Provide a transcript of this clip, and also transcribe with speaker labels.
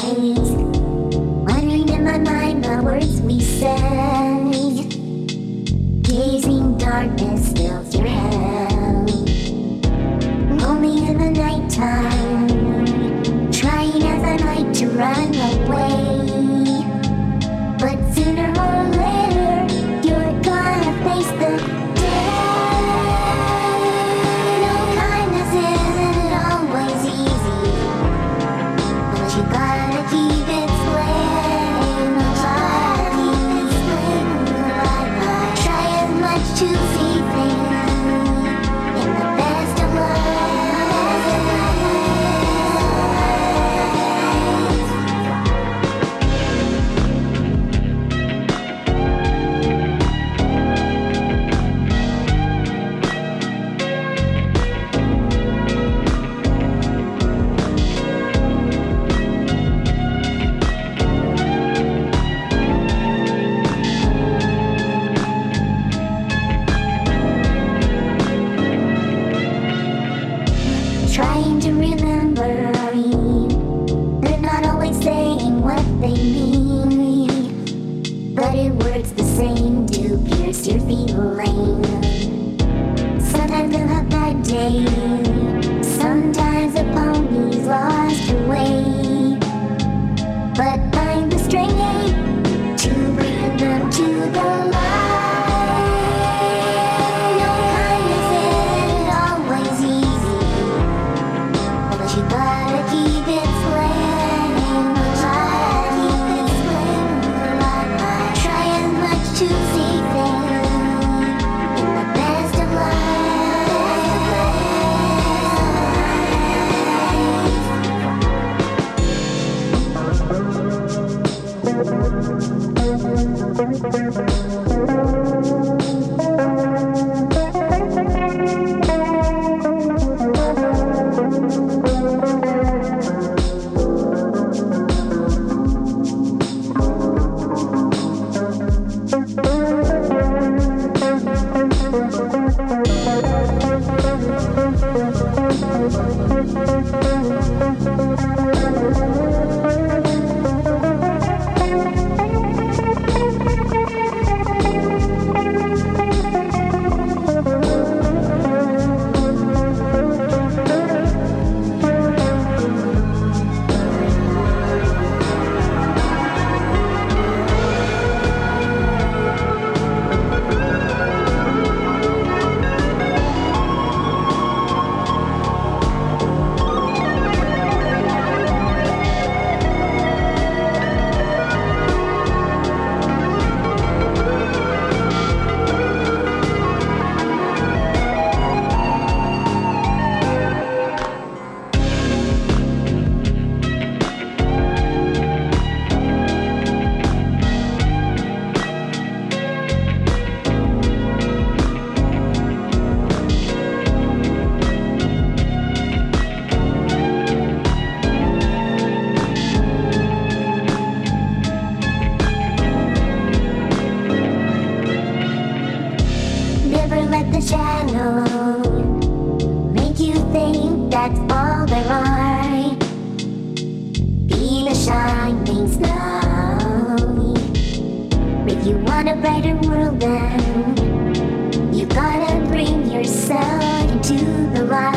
Speaker 1: eyes, wondering in my mind the words we said. Gazing darkness fills your head. Only in the nighttime, trying as I might to run away. But sooner or later, you're gonna face the dead. No, kindness isn't always easy, but you gotta keep it slaying. Try as much to see things in the best of trying to remember. They're not always saying what they mean, but it works the same to pierce your feeling. Sometimes they'll have bad days, sometimes the pony's lost her way, but find the strength to bring them to the light. No, kindness isn't always easy, but you gotta keep it slaying. Try as much to see things in the best of Never let the shadow make you think that's all there are. Be the shining star. If you want a brighter world, then you gotta bring yourself into the light.